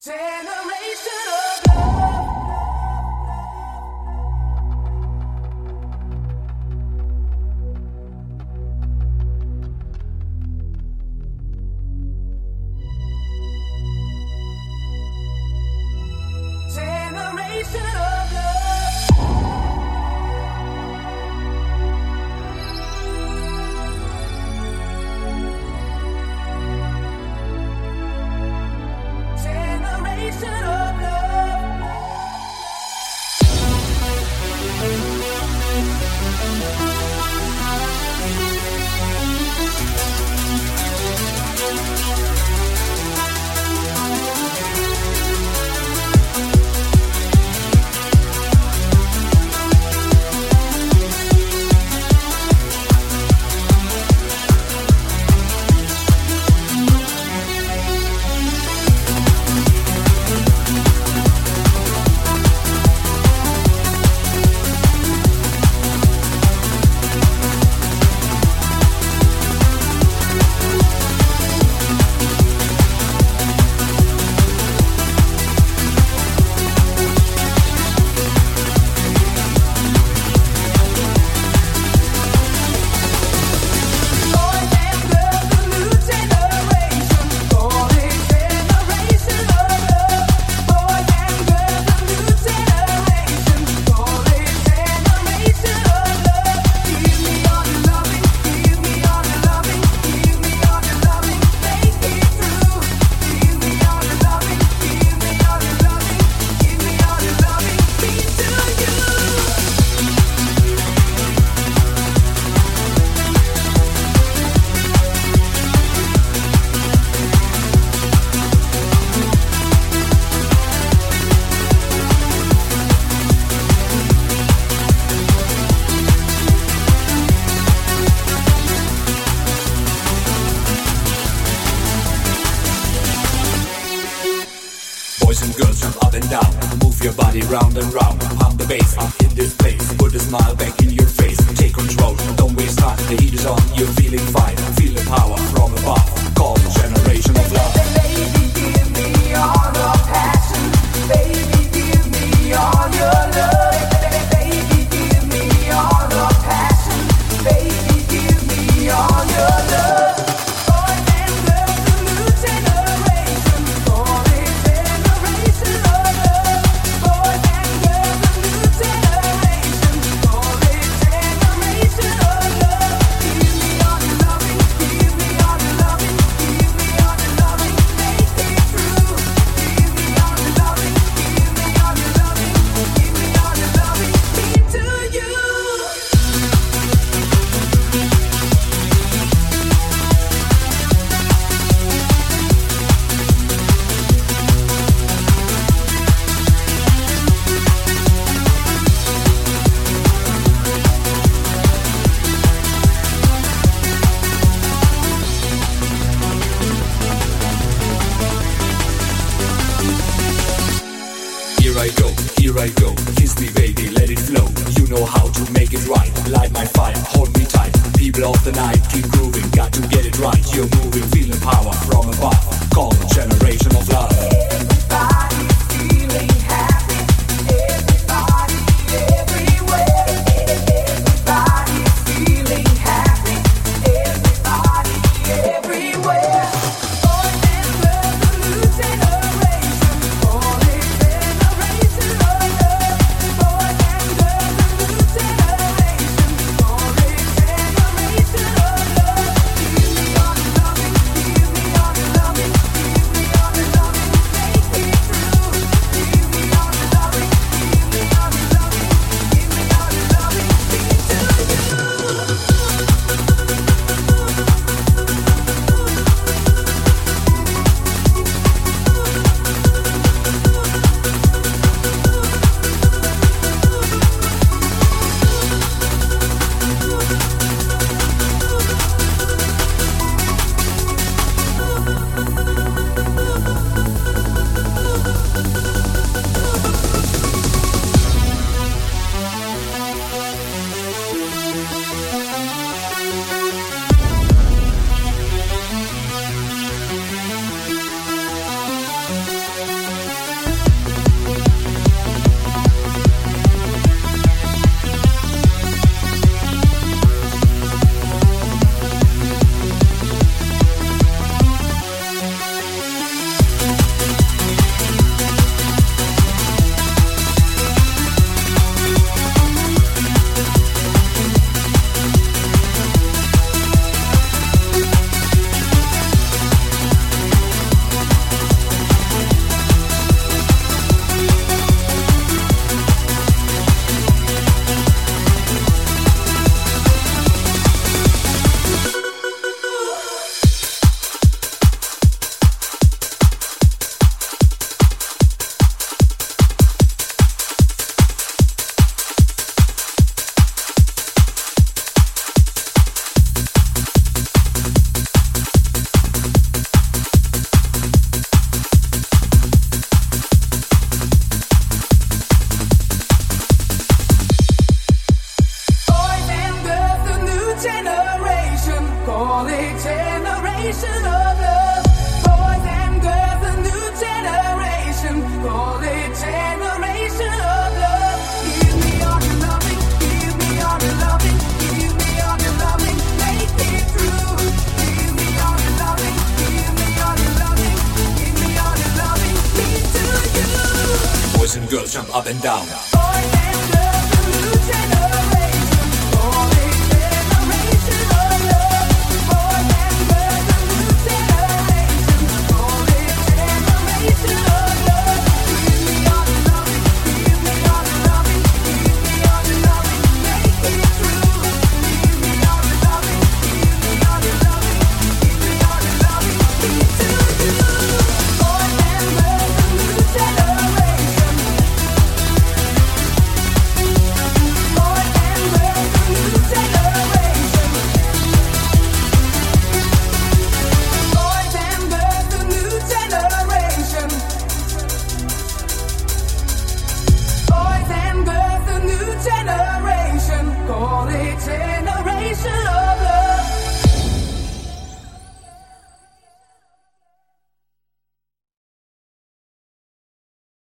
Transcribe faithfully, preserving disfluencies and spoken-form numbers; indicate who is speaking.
Speaker 1: Round and round, pump the bass up in this place. Put a smile back in your face. Take control, don't waste time. The heat is on, you're feeling fine. Feel the power from above. Call the generation of love.
Speaker 2: Baby, give me all your passion. Baby, give me all your love. Baby, give me all your passion. Baby, give me all your love. Boys and girls, the new generation. For this generation of love. Boys and girls, the new generation. For this generation of love. Give me all your loving. Give me all your loving. Give me all your loving. Make it true. Give me all your loving. Give me all your loving. Give me all your loving. Me to you.
Speaker 1: Here I go, here I go. Kiss me, baby, let it flow. You know how to make it right. Light my fire, hold me tight. People of the night, keep grooving. Got to get it right. You're moving, feeling power from above. Call the generation of love.
Speaker 2: Everybody feeling happy. Everybody everywhere. Everybody feeling happy. Everybody everywhere. Boys and girls, the new generation. For this generation of love. Boys and girls, the new generation. For this generation of love. Give me all your loving. Give me all your loving. Give me all your loving.
Speaker 1: boys and girls jump up and down.
Speaker 2: Boys